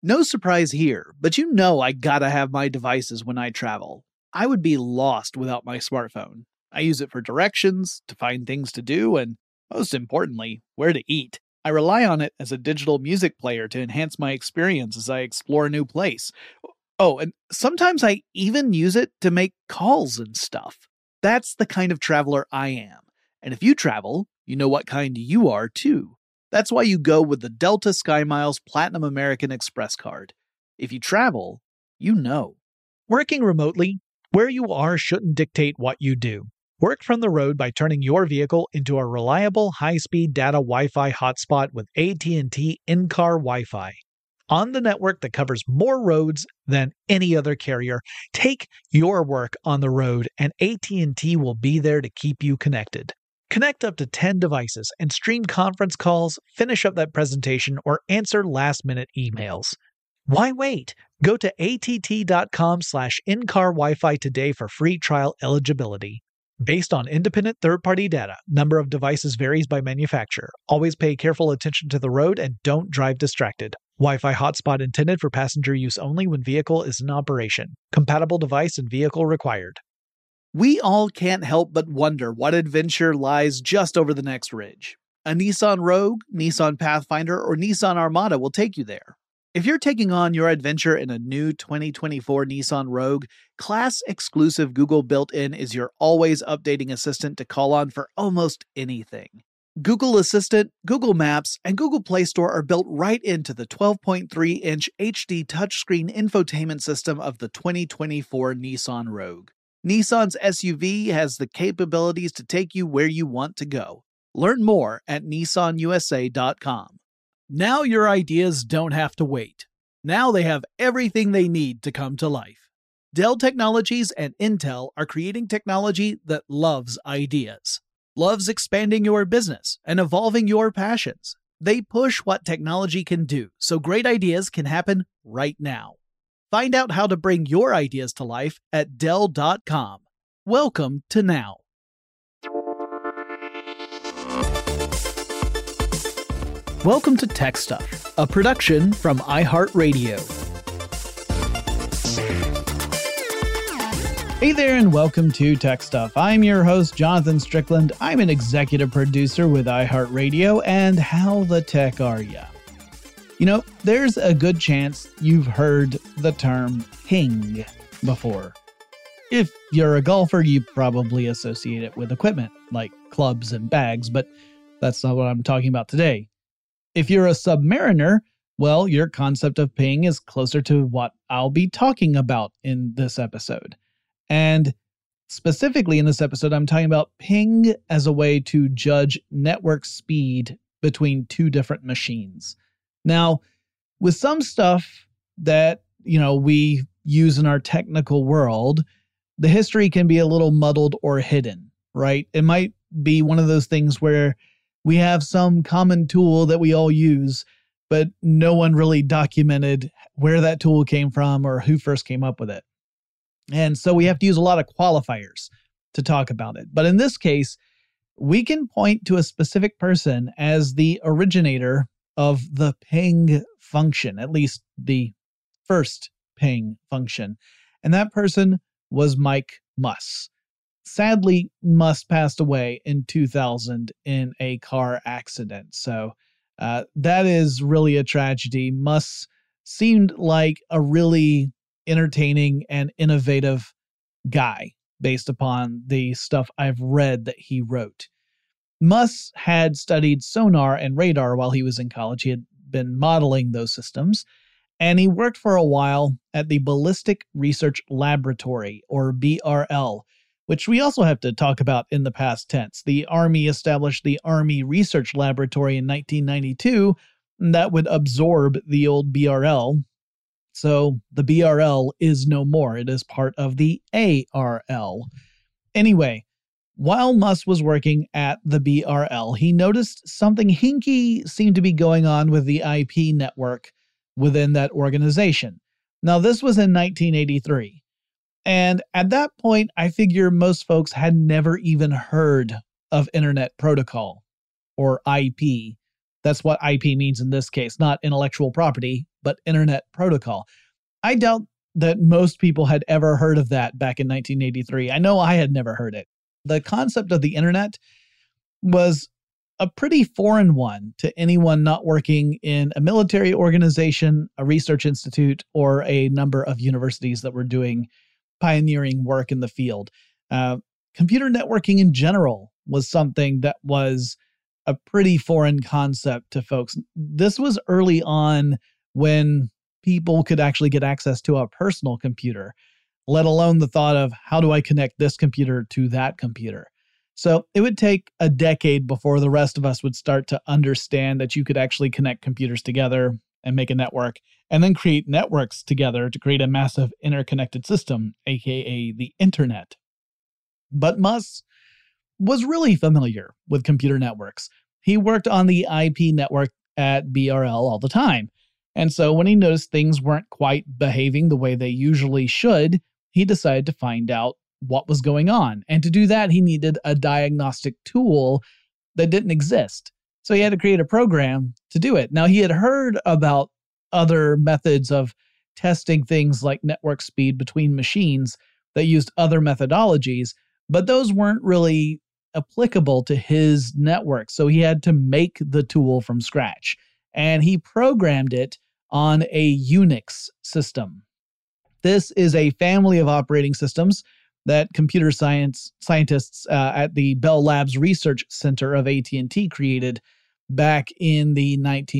No surprise here, but you know I gotta have my devices when I travel. I would be lost without my smartphone. I use it for directions, to find things to do, and most importantly, where to eat. I rely on it as a digital music player to enhance my experience as I explore a new place. Oh, and sometimes I even use it to make calls and stuff. That's the kind of traveler I am. And if you travel, you know what kind you are too. That's why you go with the Delta SkyMiles Platinum American Express card. If you travel, you know. Working remotely, where you are shouldn't dictate what you do. Work from the road by turning your vehicle into a reliable high-speed data Wi-Fi hotspot with AT&T in-car Wi-Fi. On the network that covers more roads than any other carrier, take your work on the road and AT&T will be there to keep you connected. Connect up to 10 devices and stream conference calls, finish up that presentation, or answer last-minute emails. Why wait? Go to att.com/in-car Wi-Fi today for free trial eligibility. Based on independent third-party data, number of devices varies by manufacturer. Always pay careful attention to the road and don't drive distracted. Wi-Fi hotspot intended for passenger use only when vehicle is in operation. Compatible device and vehicle required. We all can't help but wonder what adventure lies just over the next ridge. A Nissan Rogue, Nissan Pathfinder, or Nissan Armada will take you there. If you're taking on your adventure in a new 2024 Nissan Rogue, class-exclusive Google built-in is your always updating assistant to call on for almost anything. Google Assistant, Google Maps, and Google Play Store are built right into the 12.3-inch HD touchscreen infotainment system of the 2024 Nissan Rogue. Nissan's SUV has the capabilities to take you where you want to go. Learn more at nissanusa.com. Now your ideas don't have to wait. Now they have everything they need to come to life. Dell Technologies and Intel are creating technology that loves ideas. Loves expanding your business and evolving your passions. They push what technology can do so great ideas can happen right now. Find out how to bring your ideas to life at Dell.com. Welcome to Now. Welcome to Tech Stuff, a production from iHeartRadio. Hey there and welcome to Tech Stuff. I'm your host, Jonathan Strickland. I'm an executive producer with iHeartRadio, and how the tech are ya? You know, there's a good chance you've heard the term ping before. If you're a golfer, you probably associate it with equipment, like clubs and bags, but that's not what I'm talking about today. If you're a submariner, well, your concept of ping is closer to what I'll be talking about in this episode. And specifically in this episode, I'm talking about ping as a way to judge network speed between two different machines. Now, with some stuff that, we use in our technical world, the history can be a little muddled or hidden, right? It might be one of those things where we have some common tool that we all use, but no one really documented where that tool came from or who first came up with it. And so we have to use a lot of qualifiers to talk about it. But in this case, we can point to a specific person as the originator of the ping function, at least the first ping function. And that person was Mike Muss. Sadly, Muss passed away in 2000 in a car accident. So that is really a tragedy. Muss seemed like a really entertaining and innovative guy based upon the stuff I've read that he wrote. Muss had studied sonar and radar while he was in college. He had been modeling those systems, and he worked for a while at the Ballistic Research Laboratory, or BRL, which we also have to talk about in the past tense. The Army established the Army Research Laboratory in 1992 that would absorb the old BRL. So the BRL is no more. It is part of the ARL. Anyway, while Muss was working at the BRL, he noticed something hinky seemed to be going on with the IP network within that organization. Now, this was in 1983. And at that point, I figure most folks had never even heard of Internet Protocol, or IP, That's what IP means in this case, not intellectual property, but Internet Protocol. I doubt that most people had ever heard of that back in 1983. I know I had never heard it. The concept of the internet was a pretty foreign one to anyone not working in a military organization, a research institute, or a number of universities that were doing pioneering work in the field. Computer networking in general was something that was a pretty foreign concept to folks. This was early on when people could actually get access to a personal computer, let alone the thought of how do I connect this computer to that computer. So it would take a decade before the rest of us would start to understand that you could actually connect computers together and make a network, and then create networks together to create a massive interconnected system, aka the internet. But Musk was really familiar with computer networks. He worked on the IP network at BRL all the time. And so when he noticed things weren't quite behaving the way they usually should, he decided to find out what was going on. And to do that, he needed a diagnostic tool that didn't exist. So he had to create a program to do it. Now, he had heard about other methods of testing things like network speed between machines that used other methodologies, but those weren't really applicable to his network. So he had to make the tool from scratch. And he programmed it on a Unix system. This is a family of operating systems that computer scientists at the Bell Labs Research Center of AT&T created back in the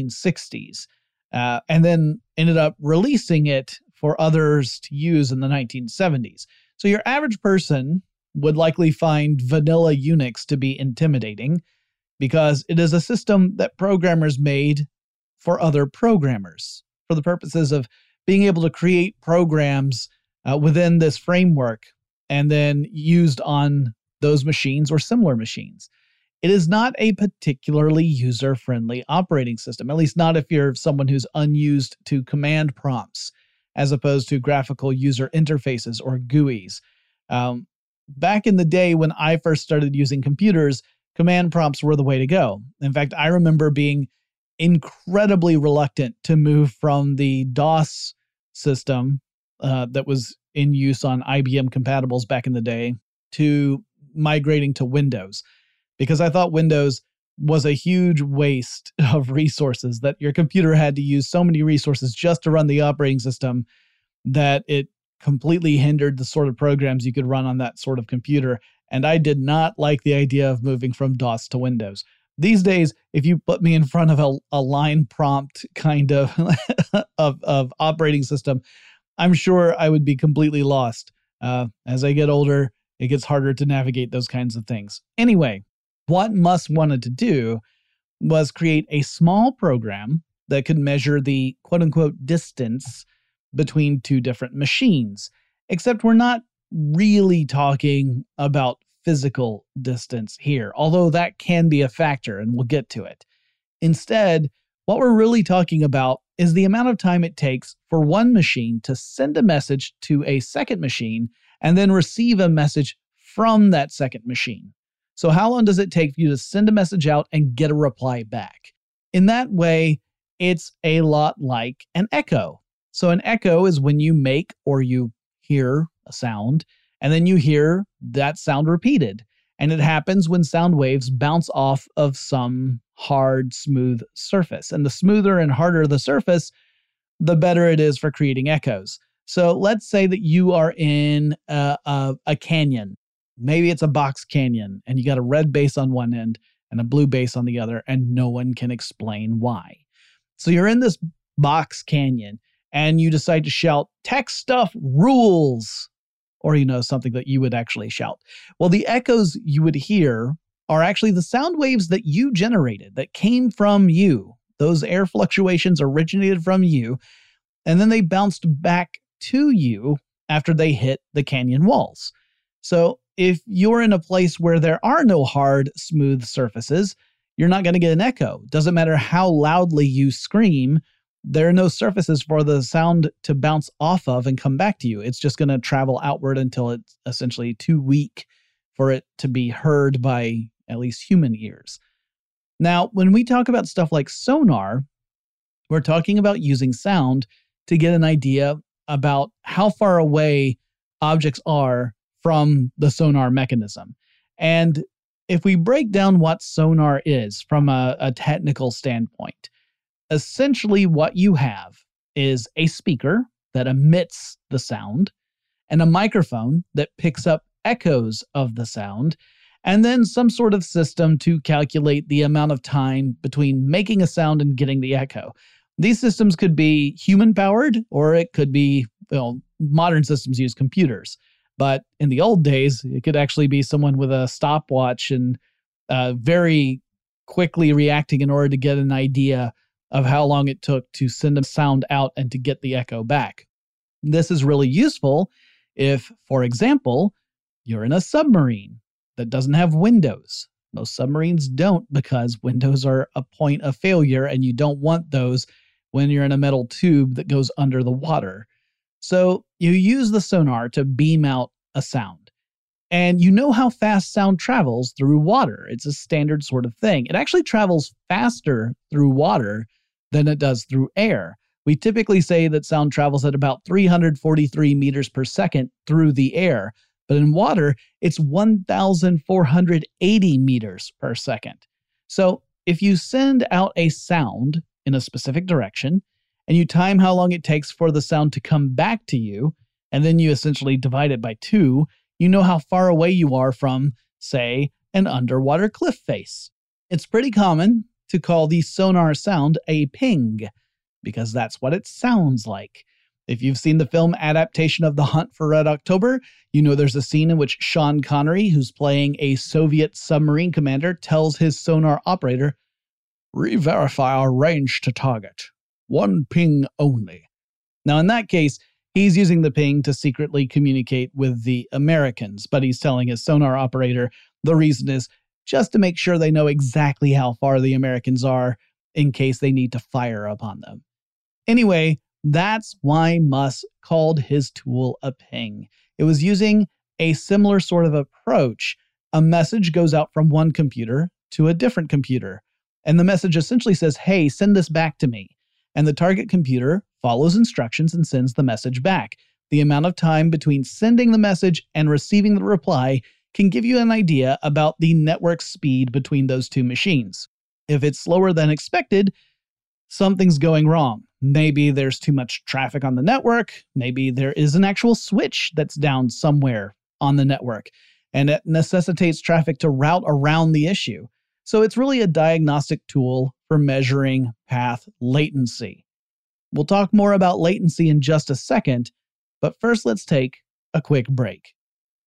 1960s, and then ended up releasing it for others to use in the 1970s. So your average person would likely find vanilla Unix to be intimidating because it is a system that programmers made for other programmers for the purposes of being able to create programs within this framework and then used on those machines or similar machines. It is not a particularly user-friendly operating system, at least not if you're someone who's unused to command prompts as opposed to graphical user interfaces or GUIs. Back in the day when I first started using computers, command prompts were the way to go. In fact, I remember being incredibly reluctant to move from the DOS system that was in use on IBM compatibles back in the day to migrating to Windows, because I thought Windows was a huge waste of resources, that your computer had to use so many resources just to run the operating system that it completely hindered the sort of programs you could run on that sort of computer. And I did not like the idea of moving from DOS to Windows. These days, if you put me in front of a line prompt kind of, of operating system, I'm sure I would be completely lost. As I get older, it gets harder to navigate those kinds of things. Anyway, what Musk wanted to do was create a small program that could measure the quote-unquote distance between two different machines, except we're not really talking about physical distance here, although that can be a factor, and we'll get to it. Instead, what we're really talking about is the amount of time it takes for one machine to send a message to a second machine and then receive a message from that second machine. So how long does it take for you to send a message out and get a reply back? In that way, it's a lot like an echo. So an echo is when you make or you hear a sound, and then you hear that sound repeated. And it happens when sound waves bounce off of some hard, smooth surface. And the smoother and harder the surface, the better it is for creating echoes. So let's say that you are in a canyon. Maybe it's a box canyon, and you got a red base on one end and a blue base on the other, and no one can explain why. So you're in this box canyon, and you decide to shout, "Tech stuff rules," or, something that you would actually shout. Well, the echoes you would hear are actually the sound waves that you generated, that came from you. Those air fluctuations originated from you, and then they bounced back to you after they hit the canyon walls. So if you're in a place where there are no hard, smooth surfaces, you're not going to get an echo. Doesn't matter how loudly you scream, there are no surfaces for the sound to bounce off of and come back to you. It's just going to travel outward until it's essentially too weak for it to be heard by at least human ears. Now, when we talk about stuff like sonar, we're talking about using sound to get an idea about how far away objects are from the sonar mechanism. And if we break down what sonar is from a technical standpoint, essentially what you have is a speaker that emits the sound and a microphone that picks up echoes of the sound, and then some sort of system to calculate the amount of time between making a sound and getting the echo. These systems could be human-powered, or it could be, modern systems use computers. But in the old days, it could actually be someone with a stopwatch and very quickly reacting in order to get an idea of how long it took to send a sound out and to get the echo back. This is really useful if, for example, you're in a submarine that doesn't have windows. Most submarines don't, because windows are a point of failure and you don't want those when you're in a metal tube that goes under the water. So you use the sonar to beam out a sound. And you know how fast sound travels through water. It's a standard sort of thing. It actually travels faster through water than it does through air. We typically say that sound travels at about 343 meters per second through the air. But in water, it's 1,480 meters per second. So if you send out a sound in a specific direction, and you time how long it takes for the sound to come back to you, and then you essentially divide it by 2, you know how far away you are from, say, an underwater cliff face. It's pretty common to call the sonar sound a ping, because that's what it sounds like. If you've seen the film adaptation of The Hunt for Red October, you know there's a scene in which Sean Connery, who's playing a Soviet submarine commander, tells his sonar operator, "Re-verify our range to target. 1 ping only." Now, in that case, he's using the ping to secretly communicate with the Americans, but he's telling his sonar operator the reason is just to make sure they know exactly how far the Americans are in case they need to fire upon them. Anyway, that's why Muss called his tool a ping. It was using a similar sort of approach. A message goes out from one computer to a different computer, and the message essentially says, "Hey, send this back to me." And the target computer follows instructions and sends the message back. The amount of time between sending the message and receiving the reply can give you an idea about the network speed between those two machines. If it's slower than expected, something's going wrong. Maybe there's too much traffic on the network. Maybe there is an actual switch that's down somewhere on the network, and it necessitates traffic to route around the issue. So it's really a diagnostic tool for measuring path latency. We'll talk more about latency in just a second, but first let's take a quick break.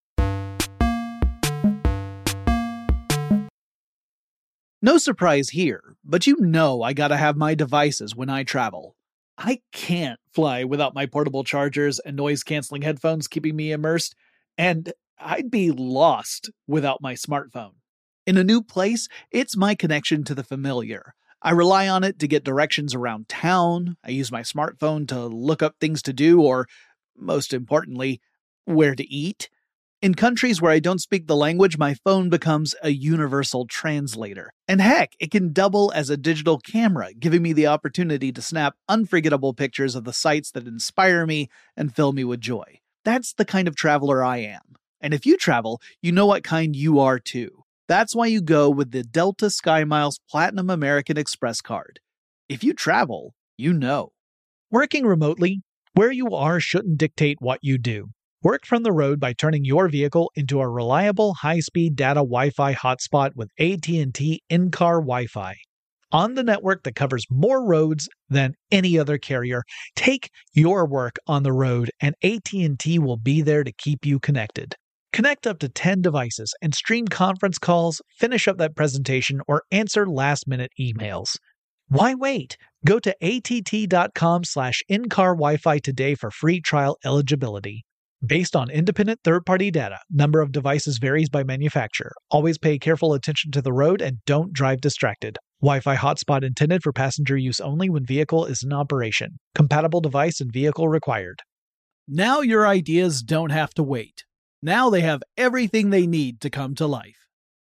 No surprise here, but you know I gotta have my devices when I travel. I can't fly without my portable chargers and noise-canceling headphones keeping me immersed, and I'd be lost without my smartphone. In a new place, it's my connection to the familiar. I rely on it to get directions around town, I use my smartphone to look up things to do, or, most importantly, where to eat. In countries where I don't speak the language, my phone becomes a universal translator. And heck, it can double as a digital camera, giving me the opportunity to snap unforgettable pictures of the sights that inspire me and fill me with joy. That's the kind of traveler I am. And if you travel, you know what kind you are too. That's why you go with the Delta SkyMiles Platinum American Express card. If you travel, you know. Working remotely, where you are shouldn't dictate what you do. Work from the road by turning your vehicle into a reliable high-speed data Wi-Fi hotspot with AT&T in-car Wi-Fi. On the network that covers more roads than any other carrier, take your work on the road and AT&T will be there to keep you connected. Connect up to 10 devices and stream conference calls, finish up that presentation, or answer last-minute emails. Why wait? Go to att.com/in-car Wi-Fi today for free trial eligibility. Based on independent third-party data, number of devices varies by manufacturer. Always pay careful attention to the road and don't drive distracted. Wi-Fi hotspot intended for passenger use only when vehicle is in operation. Compatible device and vehicle required. Now your ideas don't have to wait. Now they have everything they need to come to life.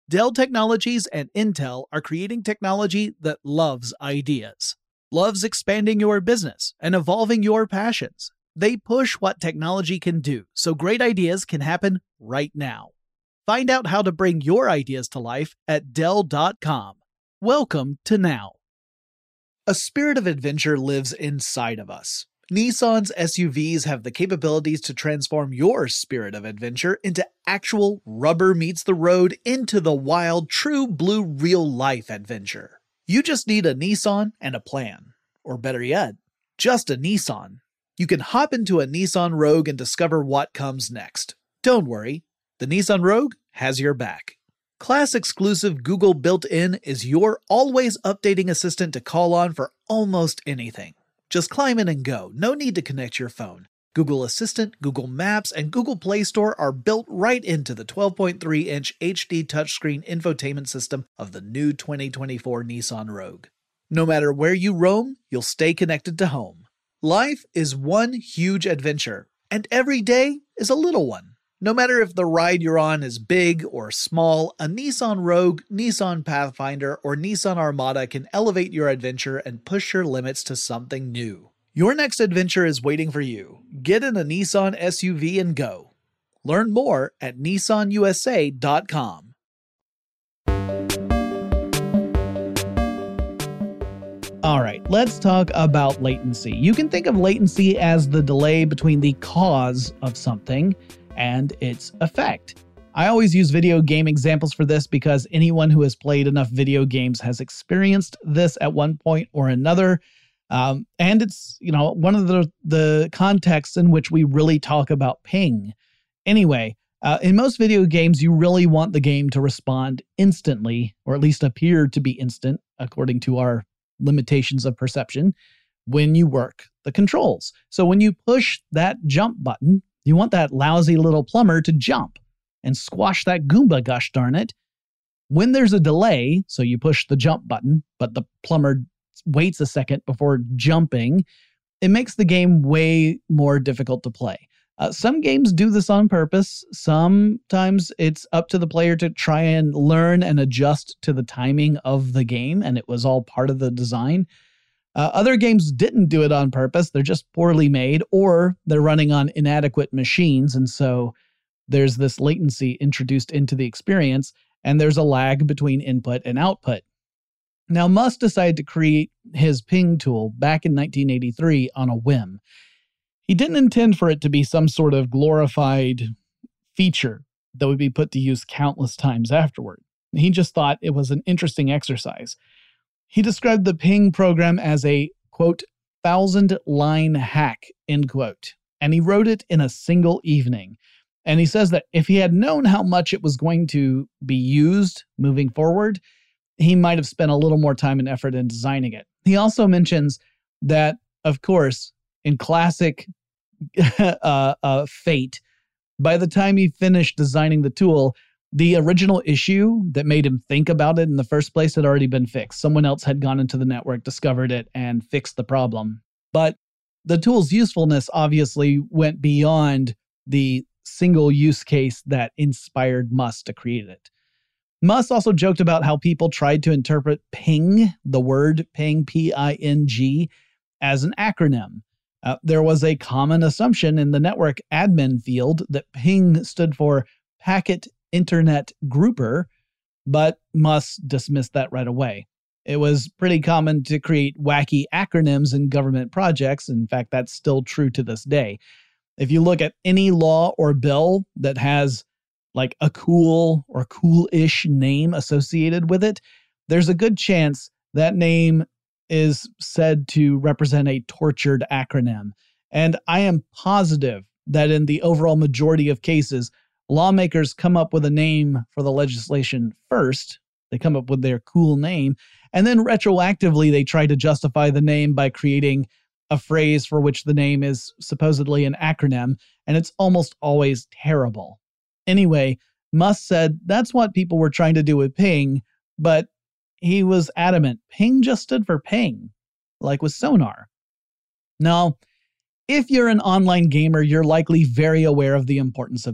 Dell Technologies and Intel are creating technology that loves ideas, loves expanding your business and evolving your passions. They push what technology can do so great ideas can happen right now. Find out how to bring your ideas to life at Dell.com. Welcome to now. A spirit of adventure lives inside of us. Nissan's SUVs have the capabilities to transform your spirit of adventure into actual rubber meets the road into the wild, true blue real-life adventure. You just need a Nissan and a plan. Or better yet, just a Nissan. You can hop into a Nissan Rogue and discover what comes next. Don't worry, the Nissan Rogue has your back. Class-exclusive Google built-in is your always updating assistant to call on for almost anything. Just climb in and go. No need to connect your phone. Google Assistant, Google Maps, and Google Play Store are built right into the 12.3-inch HD touchscreen infotainment system of the new 2024 Nissan Rogue. No matter where you roam, you'll stay connected to home. Life is one huge adventure, and every day is a little one. No matter if the ride you're on is big or small, a Nissan Rogue, Nissan Pathfinder, or Nissan Armada can elevate your adventure and push your limits to something new. Your next adventure is waiting for you. Get in a Nissan SUV and go. Learn more at nissanusa.com. All right, let's talk about latency. You can think of latency as the delay between the cause of something and its effect. I always use video game examples for this because anyone who has played enough video games has experienced this at one point or another. And it's, one of the contexts in which we really talk about ping. Anyway, in most video games, you really want the game to respond instantly, or at least appear to be instant, according to our limitations of perception, when you work the controls. So when you push that jump button, you want that lousy little plumber to jump and squash that Goomba, gosh darn it. When there's a delay, so you push the jump button, but the plumber waits a second before jumping, it makes the game way more difficult to play. Some games do this on purpose. Sometimes it's up to the player to try and learn and adjust to the timing of the game, and it was all part of the design. Other games didn't do it on purpose. They're just poorly made, or they're running on inadequate machines, and so there's this latency introduced into the experience, and there's a lag between input and output. Now, Musk decided to create his ping tool back in 1983 on a whim. He didn't intend for it to be some sort of glorified feature that would be put to use countless times afterward. He just thought it was an interesting exercise. He described the ping program as a, quote, 1,000-line hack, end quote. And he wrote it in a single evening. And he says that if he had known how much it was going to be used moving forward, he might have spent a little more time and effort in designing it. He also mentions that, of course, in classic fate, by the time he finished designing the tool, the original issue that made him think about it in the first place had already been fixed. Someone else had gone into the network, discovered it, and fixed the problem. But the tool's usefulness obviously went beyond the single use case that inspired Musk to create it. Musk also joked about how people tried to interpret ping, the word ping, P-I-N-G, as an acronym. There was a common assumption in the network admin field that ping stood for Packet Internet Grouper, but Musk dismissed that right away. It was pretty common to create wacky acronyms in government projects. In fact, that's still true to this day. If you look at any law or bill that has like a cool or cool-ish name associated with it, there's a good chance that name is said to represent a tortured acronym. And I am positive that in the overall majority of cases, lawmakers come up with a name for the legislation first. They come up with their cool name, and then retroactively they try to justify the name by creating a phrase for which the name is supposedly an acronym, and it's almost always terrible. Anyway, Musk said that's what people were trying to do with ping, but he was adamant ping just stood for ping, like with sonar. Now, if you're an online gamer, you're likely very aware of the importance of ping.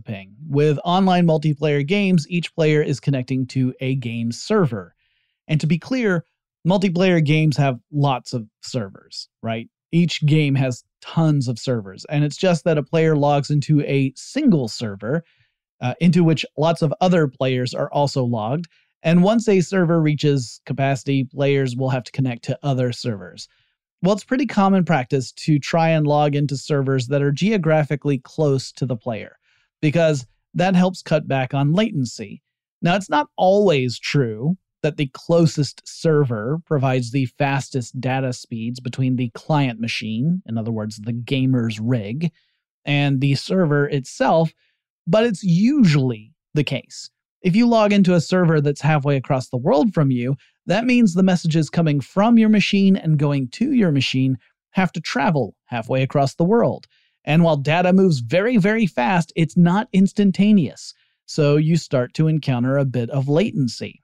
With online multiplayer games, each player is connecting to a game server. And to be clear, multiplayer games have lots of servers, right? Each game has tons of servers, and it's just that a player logs into a single server into which lots of other players are also logged. And once a server reaches capacity, players will have to connect to other servers. Well, it's pretty common practice to try and log into servers that are geographically close to the player, because that helps cut back on latency. Now, it's not always true that the closest server provides the fastest data speeds between the client machine, in other words, the gamer's rig, and the server itself, but it's usually the case. If you log into a server that's halfway across the world from you, that means the messages coming from your machine and going to your machine have to travel halfway across the world. And while data moves very, very fast, it's not instantaneous. So you start to encounter a bit of latency.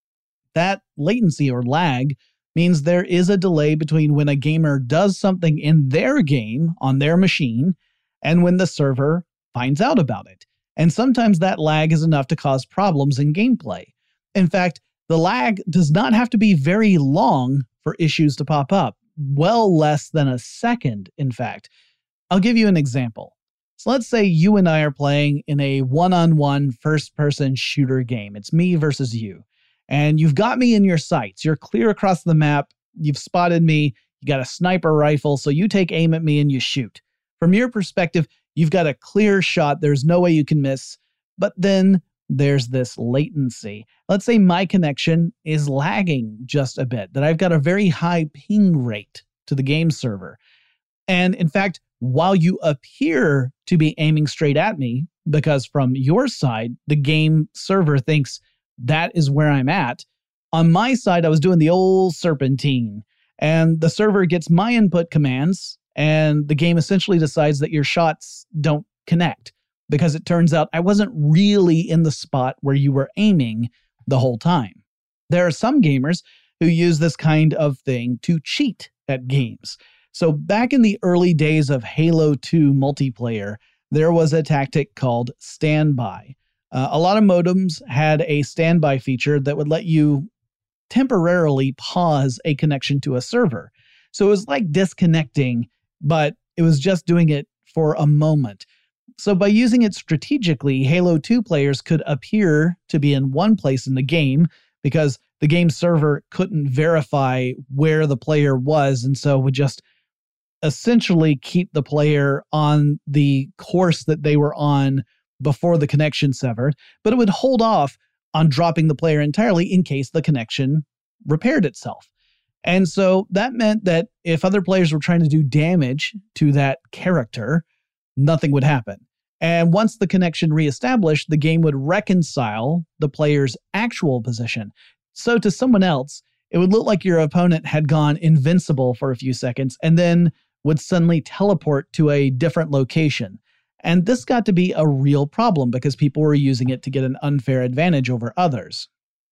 That latency or lag means there is a delay between when a gamer does something in their game on their machine and when the server finds out about it. And sometimes that lag is enough to cause problems in gameplay. In fact, the lag does not have to be very long for issues to pop up. Well less than a second, in fact. I'll give you an example. So let's say you and I are playing in a one-on-one first-person shooter game. It's me versus you. And you've got me in your sights. You're clear across the map. You've spotted me. You got a sniper rifle, so you take aim at me and you shoot. From your perspective, you've got a clear shot. There's no way you can miss. But then there's this latency. Let's say my connection is lagging just a bit, that I've got a very high ping rate to the game server. And in fact, while you appear to be aiming straight at me, because from your side, the game server thinks that is where I'm at, on my side, I was doing the old serpentine, and the server gets my input commands, and the game essentially decides that your shots don't connect, because it turns out I wasn't really in the spot where you were aiming the whole time. There are some gamers who use this kind of thing to cheat at games. So back in the early days of Halo 2 multiplayer, there was a tactic called standby. A lot of modems had a standby feature that would let you temporarily pause a connection to a server. So it was like disconnecting, but it was just doing it for a moment. So by using it strategically, Halo 2 players could appear to be in one place in the game because the game server couldn't verify where the player was, and so would just essentially keep the player on the course that they were on before the connection severed, but it would hold off on dropping the player entirely in case the connection repaired itself. And so that meant that if other players were trying to do damage to that character, nothing would happen. And once the connection reestablished, the game would reconcile the player's actual position. So to someone else, it would look like your opponent had gone invincible for a few seconds and then would suddenly teleport to a different location. And this got to be a real problem because people were using it to get an unfair advantage over others.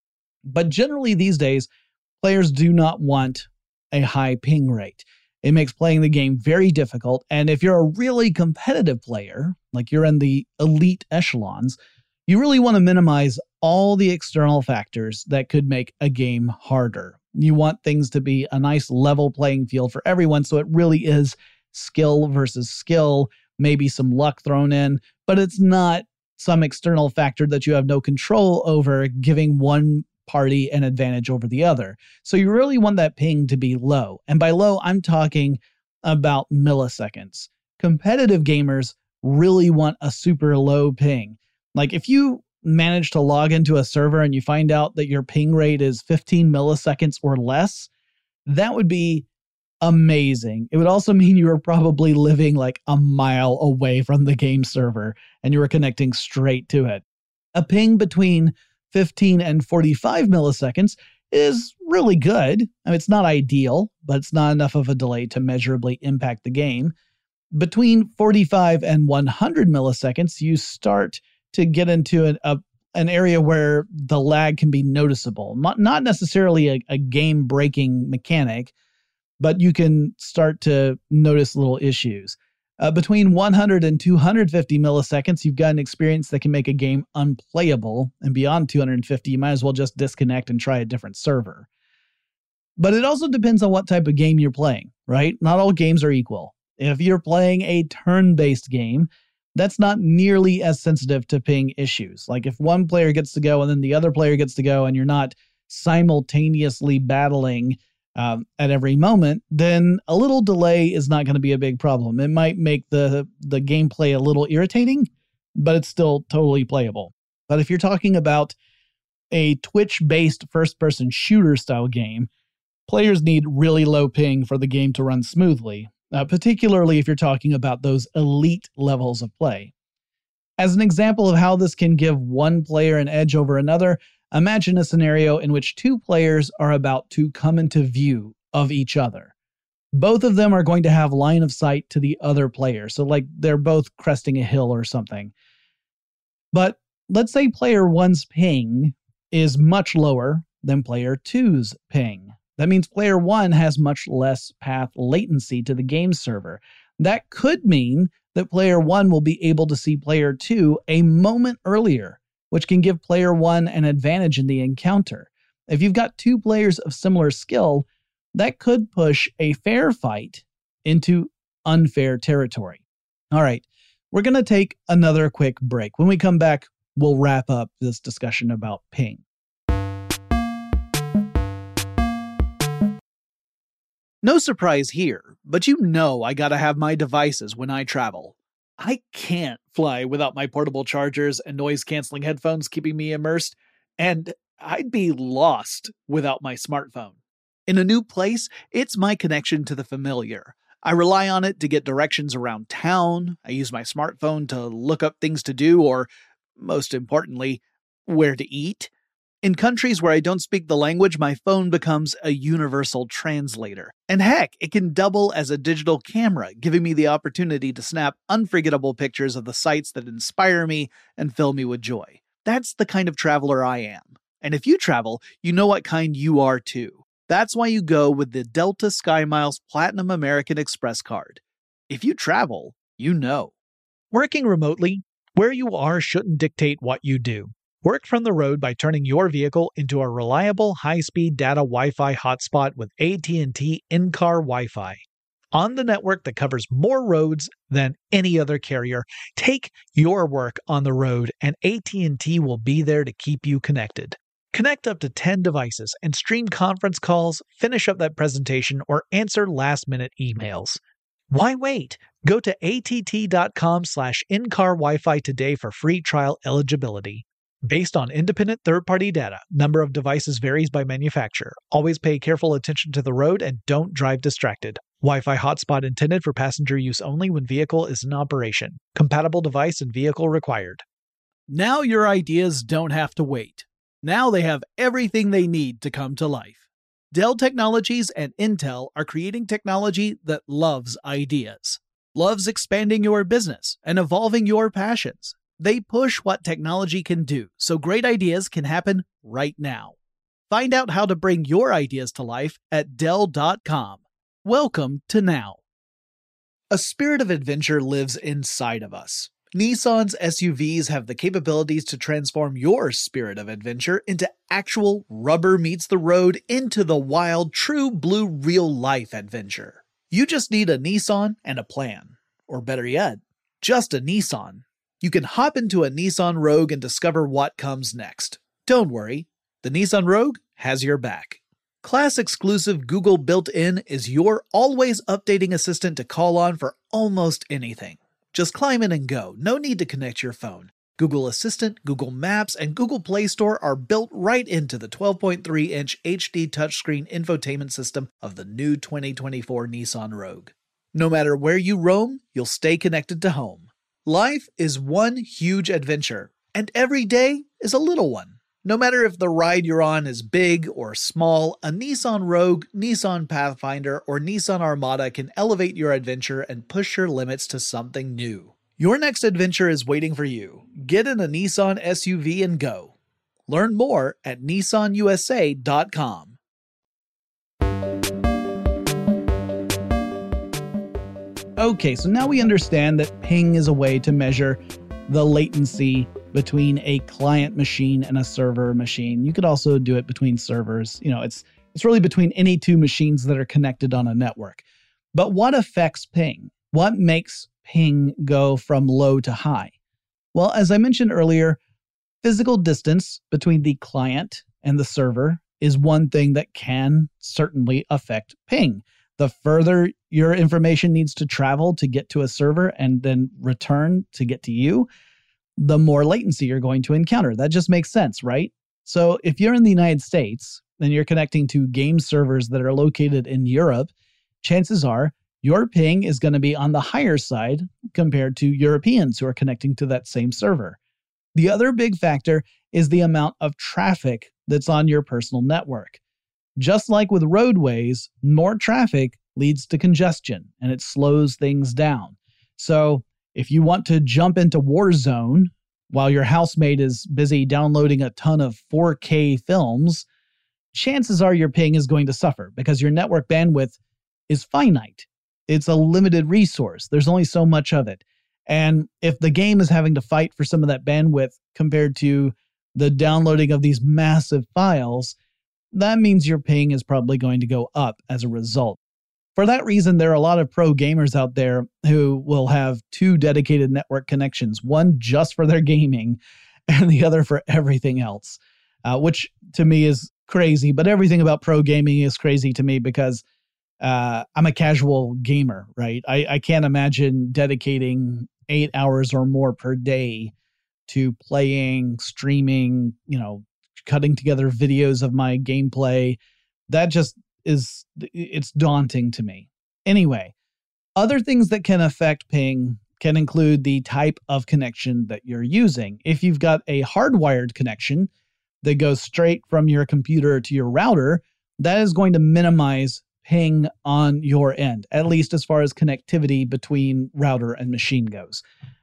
But generally these days, players do not want a high ping rate. It makes playing the game very difficult, and if you're a really competitive player, like you're in the elite echelons, you really want to minimize all the external factors that could make a game harder. You want things to be a nice level playing field for everyone, so it really is skill versus skill, maybe some luck thrown in, but it's not some external factor that you have no control over giving one party an advantage over the other. So you really want that ping to be low. And by low, I'm talking about milliseconds. Competitive gamers really want a super low ping. Like if you manage to log into a server and you find out that your ping rate is 15 milliseconds or less, that would be amazing. It would also mean you were probably living like a mile away from the game server and you were connecting straight to it. A ping between 15 and 45 milliseconds is really good. I mean, it's not ideal, but it's not enough of a delay to measurably impact the game. Between 45 and 100 milliseconds, you start to get into an area where the lag can be noticeable. Not necessarily a game-breaking mechanic, but you can start to notice little issues. Between 100 and 250 milliseconds, you've got an experience that can make a game unplayable, and beyond 250, you might as well just disconnect and try a different server. But it also depends on what type of game you're playing, right? Not all games are equal. If you're playing a turn-based game, that's not nearly as sensitive to ping issues. Like if one player gets to go and then the other player gets to go and you're not simultaneously battling at every moment, then a little delay is not going to be a big problem. It might make the gameplay a little irritating, but it's still totally playable. But if you're talking about a Twitch-based first-person shooter style game, players need really low ping for the game to run smoothly, particularly if you're talking about those elite levels of play. As an example of how this can give one player an edge over another, imagine a scenario in which two players are about to come into view of each other. Both of them are going to have line of sight to the other player, so like they're both cresting a hill or something. But let's say player 1's ping is much lower than player 2's ping. That means player 1 has much less path latency to the game server. That could mean that player 1 will be able to see player 2 a moment earlier, which can give player 1 an advantage in the encounter. If you've got two players of similar skill, that could push a fair fight into unfair territory. All right, we're going to take another quick break. When we come back, we'll wrap up this discussion about ping. No surprise here, but you know I gotta have my devices when I travel. I can't fly without my portable chargers and noise-canceling headphones keeping me immersed, and I'd be lost without my smartphone. In a new place, it's my connection to the familiar. I rely on it to get directions around town, I use my smartphone to look up things to do, or, most importantly, where to eat. In countries where I don't speak the language, my phone becomes a universal translator. And heck, it can double as a digital camera, giving me the opportunity to snap unforgettable pictures of the sights that inspire me and fill me with joy. That's the kind of traveler I am. And if you travel, you know what kind you are too. That's why you go with the Delta SkyMiles Platinum American Express card. If you travel, you know. Working remotely, where you are shouldn't dictate what you do. Work from the road by turning your vehicle into a reliable high-speed data Wi-Fi hotspot with AT&T in-car Wi-Fi. On the network that covers more roads than any other carrier, take your work on the road and AT&T will be there to keep you connected. Connect up to 10 devices and stream conference calls, finish up that presentation, or answer last-minute emails. Why wait? Go to att.com/in-car Wi-Fi today for free trial eligibility. Based on independent third-party data, number of devices varies by manufacturer. Always pay careful attention to the road and don't drive distracted. Wi-Fi hotspot intended for passenger use only when vehicle is in operation. Compatible device and vehicle required. Now your ideas don't have to wait. Now they have everything they need to come to life. Dell Technologies and Intel are creating technology that loves ideas, loves expanding your business and evolving your passions. They push what technology can do, so great ideas can happen right now. Find out how to bring your ideas to life at Dell.com. Welcome to now. A spirit of adventure lives inside of us. Nissan's SUVs have the capabilities to transform your spirit of adventure into actual rubber meets the road into the wild, true blue real-life adventure. You just need a Nissan and a plan. Or better yet, just a Nissan. You can hop into a Nissan Rogue and discover what comes next. Don't worry, the Nissan Rogue has your back. Class-exclusive Google built-in is your always updating assistant to call on for almost anything. Just climb in and go, no need to connect your phone. Google Assistant, Google Maps, and Google Play Store are built right into the 12.3-inch HD touchscreen infotainment system of the new 2024 Nissan Rogue. No matter where you roam, you'll stay connected to home. Life is one huge adventure, and every day is a little one. No matter if the ride you're on is big or small, a Nissan Rogue, Nissan Pathfinder, or Nissan Armada can elevate your adventure and push your limits to something new. Your next adventure is waiting for you. Get in a Nissan SUV and go. Learn more at nissanusa.com. Okay, so now we understand that ping is a way to measure the latency between a client machine and a server machine. You could also do it between servers. It's really between any two machines that are connected on a network. But what affects ping? What makes ping go from low to high? Well, as I mentioned earlier, physical distance between the client and the server is one thing that can certainly affect ping. The further your information needs to travel to get to a server and then return to get to you, the more latency you're going to encounter. That just makes sense, right? So if you're in the United States and you're connecting to game servers that are located in Europe, chances are your ping is going to be on the higher side compared to Europeans who are connecting to that same server. The other big factor is the amount of traffic that's on your personal network. Just like with roadways, more traffic leads to congestion and it slows things down. So if you want to jump into Warzone while your housemate is busy downloading a ton of 4K films, chances are your ping is going to suffer because your network bandwidth is finite. It's a limited resource. There's only so much of it. And if the game is having to fight for some of that bandwidth compared to the downloading of these massive files, that means your ping is probably going to go up as a result. For that reason, there are a lot of pro gamers out there who will have two dedicated network connections, one just for their gaming and the other for everything else, which to me is crazy. But everything about pro gaming is crazy to me because I'm a casual gamer, right? I can't imagine dedicating 8 hours or more per day to playing, streaming, cutting together videos of my gameplay. That just it's daunting to me. Anyway, other things that can affect ping can include the type of connection that you're using. If you've got a hardwired connection that goes straight from your computer to your router, that is going to minimize ping on your end, at least as far as connectivity between router and machine goes.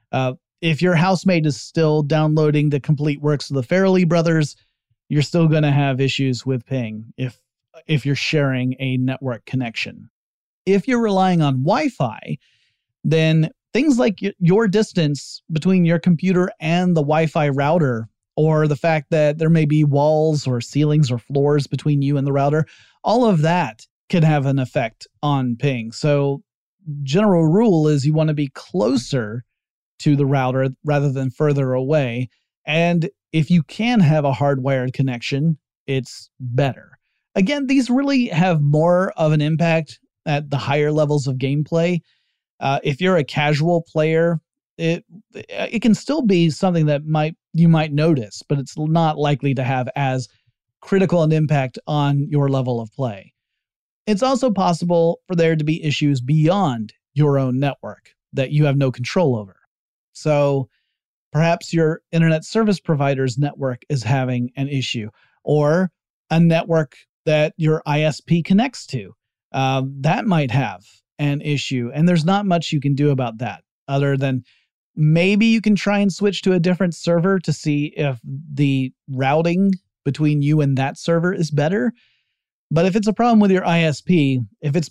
If your housemate is still downloading the complete works of the Farrelly brothers, you're still going to have issues with ping if you're sharing a network connection. If you're relying on Wi-Fi, then things like your distance between your computer and the Wi-Fi router, or the fact that there may be walls or ceilings or floors between you and the router, all of that can have an effect on ping. So general rule is you want to be closer to the router rather than further away. And if you can have a hardwired connection, it's better. Again, these really have more of an impact at the higher levels of gameplay. If you're a casual player, it can still be something that you might notice, but it's not likely to have as critical an impact on your level of play. It's also possible for there to be issues beyond your own network that you have no control over. So perhaps your internet service provider's network is having an issue, or a network that your ISP connects to. That might have an issue, and there's not much you can do about that other than maybe you can try and switch to a different server to see if the routing between you and that server is better. But if it's a problem with your ISP, if it's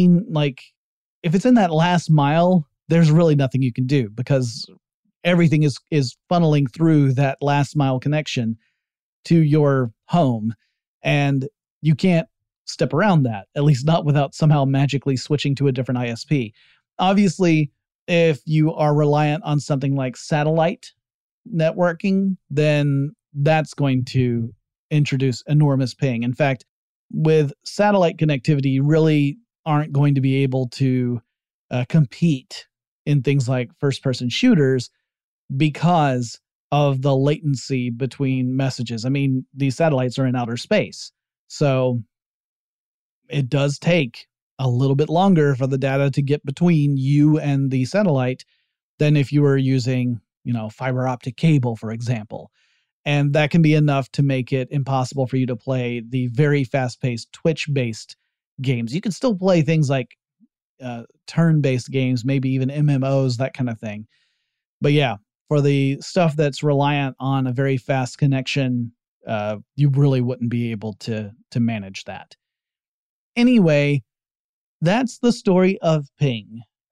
in that last mile, there's really nothing you can do because everything is funneling through that last mile connection to your home. And you can't step around that, at least not without somehow magically switching to a different ISP. Obviously, if you are reliant on something like satellite networking, then that's going to introduce enormous ping. In fact, with satellite connectivity, you really aren't going to be able to compete in things like first-person shooters because of the latency between messages. I mean, these satellites are in outer space, so it does take a little bit longer for the data to get between you and the satellite than if you were using, fiber optic cable, for example. And that can be enough to make it impossible for you to play the very fast-paced Twitch-based games. You can still play things like turn-based games, maybe even MMOs, that kind of thing. But yeah, for the stuff that's reliant on a very fast connection, you really wouldn't be able to manage that. Anyway, that's the story of ping.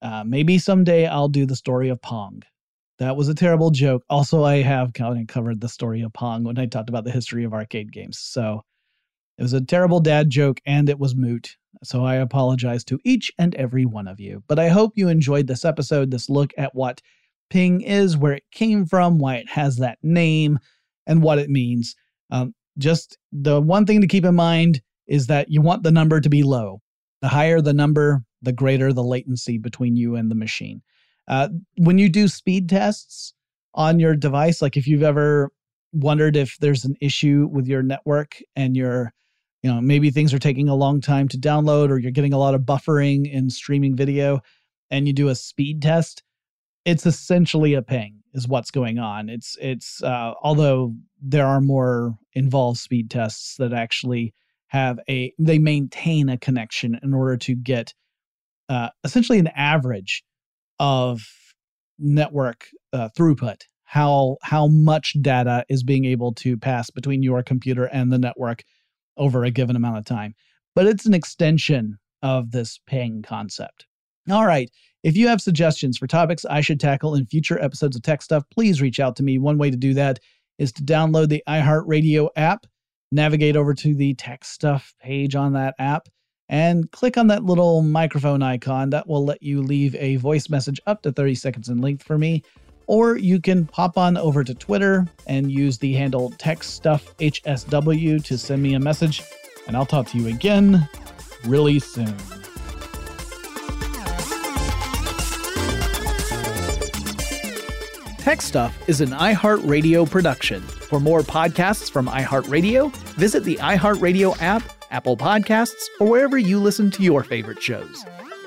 Maybe someday I'll do the story of Pong. That was a terrible joke. Also, I have kind of covered the story of Pong when I talked about the history of arcade games. So it was a terrible dad joke and it was moot. So I apologize to each and every one of you. But I hope you enjoyed this episode, this look at what ping is, where it came from, why it has that name, and what it means. Just the one thing to keep in mind is that you want the number to be low. The higher the number, the greater the latency between you and the machine. When you do speed tests on your device, like if you've ever wondered if there's an issue with your network and maybe things are taking a long time to download, or you're getting a lot of buffering in streaming video, and you do a speed test, it's essentially a ping is what's going on. It's although there are more involved speed tests that actually they maintain a connection in order to get essentially an average of network throughput, how much data is being able to pass between your computer and the network over a given amount of time. But it's an extension of this ping concept. All right. If you have suggestions for topics I should tackle in future episodes of Tech Stuff, please reach out to me. One way to do that is to download the iHeartRadio app, navigate over to the Tech Stuff page on that app, and click on that little microphone icon. That will let you leave a voice message up to 30 seconds in length for me. Or you can pop on over to Twitter and use the handle TechStuffHSW to send me a message, and I'll talk to you again really soon. Tech Stuff is an iHeartRadio production. For more podcasts from iHeartRadio, visit the iHeartRadio app, Apple Podcasts, or wherever you listen to your favorite shows.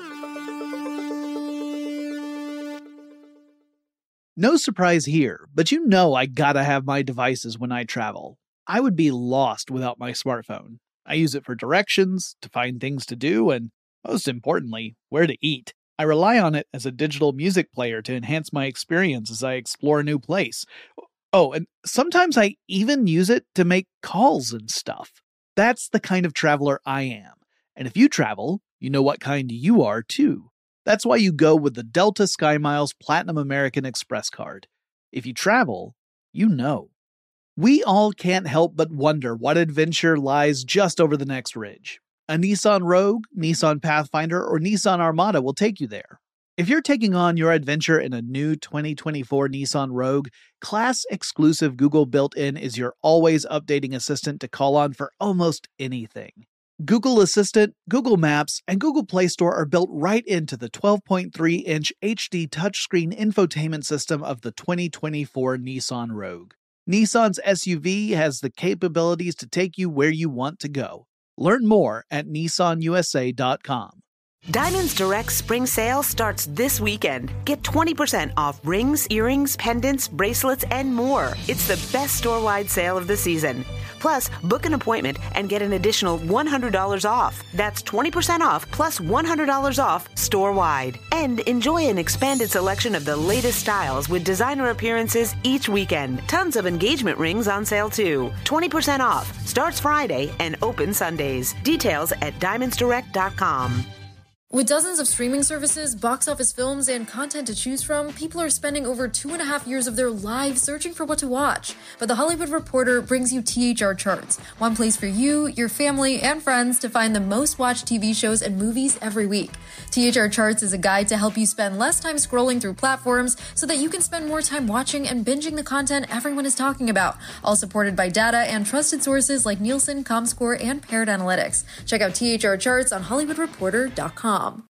No surprise here, but I gotta have my devices when I travel. I would be lost without my smartphone. I use it for directions, to find things to do, and most importantly, where to eat. I rely on it as a digital music player to enhance my experience as I explore a new place. Oh, and sometimes I even use it to make calls and stuff. That's the kind of traveler I am. And if you travel, you know what kind you are too. That's why you go with the Delta SkyMiles Platinum American Express card. If you travel, you know. We all can't help but wonder what adventure lies just over the next ridge. A Nissan Rogue, Nissan Pathfinder, or Nissan Armada will take you there. If you're taking on your adventure in a new 2024 Nissan Rogue, class-exclusive Google built-in is your always updating assistant to call on for almost anything. Google Assistant, Google Maps, and Google Play Store are built right into the 12.3-inch HD touchscreen infotainment system of the 2024 Nissan Rogue. Nissan's SUV has the capabilities to take you where you want to go. Learn more at nissanusa.com. Diamonds Direct Spring Sale starts this weekend. Get 20% off rings, earrings, pendants, bracelets, and more. It's the best store-wide sale of the season. Plus, book an appointment and get an additional $100 off. That's 20% off plus $100 off store-wide. And enjoy an expanded selection of the latest styles with designer appearances each weekend. Tons of engagement rings on sale too. 20% off. Starts Friday and open Sundays. Details at diamondsdirect.com. With dozens of streaming services, box office films, and content to choose from, people are spending over 2.5 years of their lives searching for what to watch. But The Hollywood Reporter brings you THR Charts, one place for you, your family, and friends to find the most watched TV shows and movies every week. THR Charts is a guide to help you spend less time scrolling through platforms so that you can spend more time watching and binging the content everyone is talking about, all supported by data and trusted sources like Nielsen, Comscore, and Parrot Analytics. Check out THR Charts on HollywoodReporter.com.